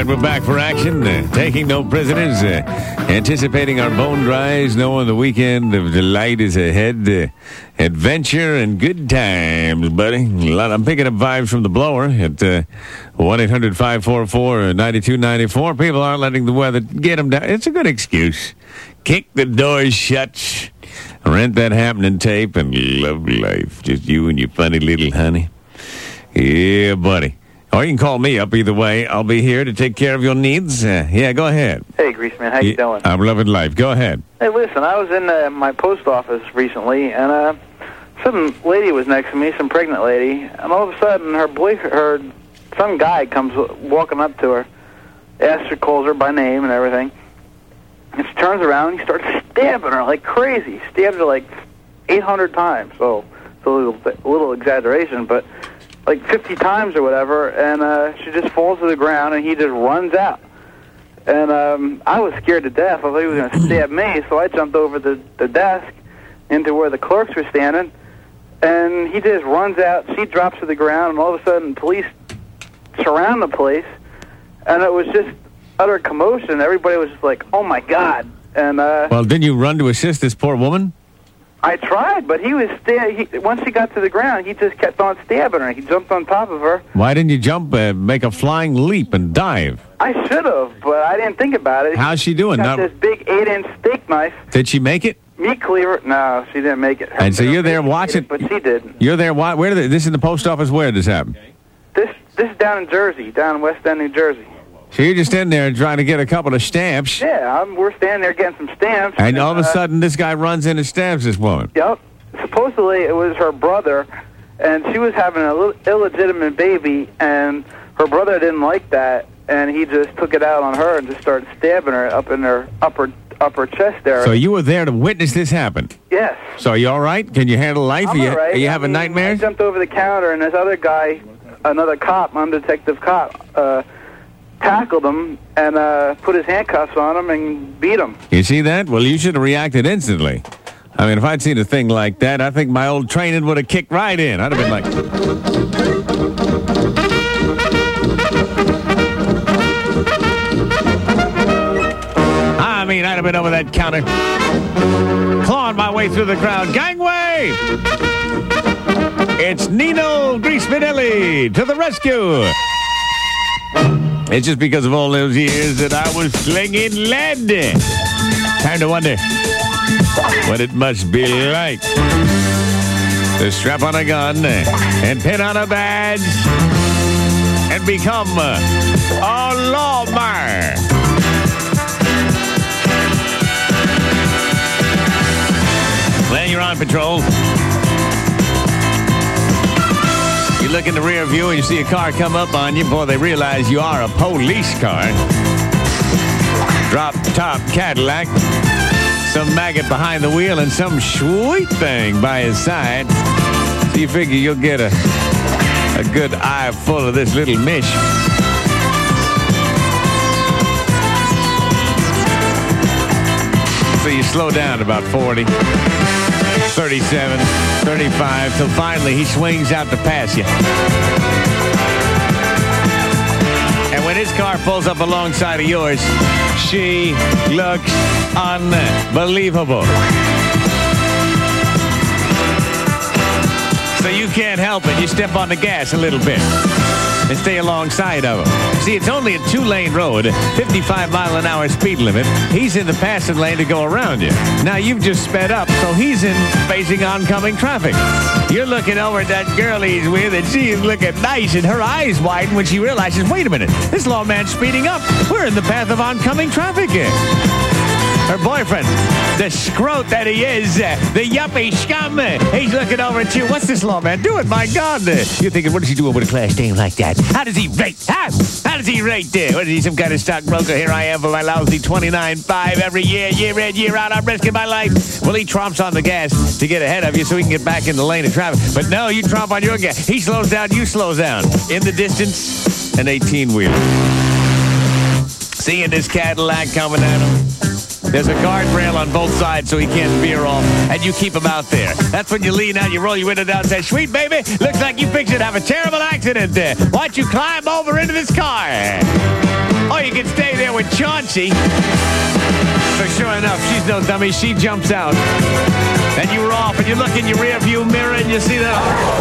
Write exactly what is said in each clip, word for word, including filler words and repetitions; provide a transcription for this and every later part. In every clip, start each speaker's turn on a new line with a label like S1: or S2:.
S1: we're back for action. Uh, taking no prisoners. Uh, anticipating our bone dries. Knowing the weekend of delight is ahead. Uh, adventure and good times, buddy. A lot, I'm picking up vibes from the blower at uh, one eight hundred five four four nine two nine four. People aren't letting the weather get them down. It's a good excuse. Kick the doors shut. Rent that happening tape and love life. Just you and your funny little honey. Yeah, buddy. Or you can call me up either way. I'll be here to take care of your needs. Uh, yeah, go ahead.
S2: Hey, Greaseman, how you doing?
S1: I'm loving life. Go ahead.
S2: Hey, listen, I was in uh, my post office recently, and uh, some lady was next to me, some pregnant lady, and all of a sudden her boy, her some guy comes walking up to her, asks her, calls her by name and everything, and she turns around and he starts stabbing her like crazy. He stabbed her like eight hundred times. So it's a little, a little exaggeration, but like fifty times or whatever, and uh, she just falls to the ground, and he just runs out. And um, I was scared to death. I thought he was going to stab me, so I jumped over the, the desk into where the clerks were standing, and he just runs out. She drops to the ground, and all of a sudden, police surround the place, and it was just utter commotion. Everybody was just like, oh, my God. And uh,
S1: well, didn't you run to assist this poor woman?
S2: I tried, but he was sta- he, once he got to the ground, he just kept on stabbing her. He jumped on top of her.
S1: Why didn't you jump, uh, make a flying leap and dive?
S2: I should have, but I didn't think about it.
S1: How's she doing?
S2: She got
S1: Now,
S2: this big eight-inch steak knife.
S1: did she make it?
S2: Meat cleaver? No, she didn't make it. Her
S1: And so you're there watching.
S2: It, but she didn't.
S1: You're there. Why, where? Did this in the post office? Where did this happen?
S2: This this is down in Jersey, down in West End, New Jersey.
S1: So you're just in there trying to get a couple of stamps.
S2: Yeah, I'm, we're standing there getting some stamps.
S1: And all of a
S2: uh,
S1: sudden, this guy runs in and stabs this woman.
S2: Yep. Supposedly, it was her brother, and she was having a little illegitimate baby, and her brother didn't like that, and he just took it out on her and just started stabbing her up in her upper upper chest area.
S1: So you were there to witness this happen?
S2: Yes.
S1: So are you all right? Can you handle life?
S2: I'm
S1: are you,
S2: all right.
S1: are you
S2: I
S1: having
S2: mean,
S1: nightmares?
S2: I jumped over the counter, and this other guy, another cop, I'm detective cop, uh, tackled him and uh, put his handcuffs on him and beat him.
S1: You see that? Well, you should have reacted instantly. I mean, if I'd seen a thing like that, I think my old training would have kicked right in. I'd have been like... I mean, I'd have been over that counter, clawing my way through the crowd. Gangway! It's Nino Grispinelli to the rescue. It's just because of all those years that I was slinging lead. Time to wonder what it must be like to strap on a gun and pin on a badge and become a lawman. When you're on patrol, you look in the rear view and you see a car come up on you. Boy, they realize you are a police car. Drop top Cadillac. Some maggot behind the wheel and some sweet thing by his side. So you figure you'll get a, a good eye full of this little mish. So you slow down about forty, thirty-seven, thirty-five, till finally he swings out to pass you. And when his car pulls up alongside of yours, she looks unbelievable. So you can't help it. You step on the gas a little bit and stay alongside of him. See, it's only a two-lane road, fifty-five mile an hour speed limit. He's in the passing lane to go around you. Now you've just sped up, so he's in facing oncoming traffic. You're looking over at that girl he's with, and she's looking nice, and her eyes widen when she realizes, wait a minute, this lawman's speeding up. We're in the path of oncoming traffic here. Her boyfriend, the scrote that he is, the yuppie scum, he's looking over at you. What's this lawman doing? My God. You're thinking, what is he doing with a class name like that? How does he rate? How? How does he rate there? What is he, some kind of stockbroker? Here I am for my lousy twenty-nine five every year, year in, year out. I'm risking my life. Well, he tromps on the gas to get ahead of you so he can get back in the lane of traffic. But no, you tromp on your gas. He slows down, you slow down. In the distance, an eighteen-wheeler. Seeing this Cadillac coming at him. There's a guardrail on both sides so he can't veer off, and you keep him out there. That's when you lean out, you roll your window down and say, sweet baby, looks like you fixed it to have a terrible accident there. Why don't you climb over into this car? Oh, you Chauncey. So sure enough, she's no dummy. She jumps out. And you're off, and you look in your rearview mirror, and you see that.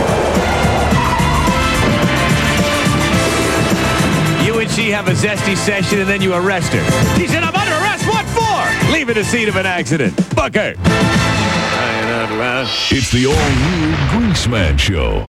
S1: You and she have a zesty session, and then you arrest her. She said, I'm under arrest. What for? Leaving the scene of an accident. Book her.
S3: It's the all-new Greaseman Show.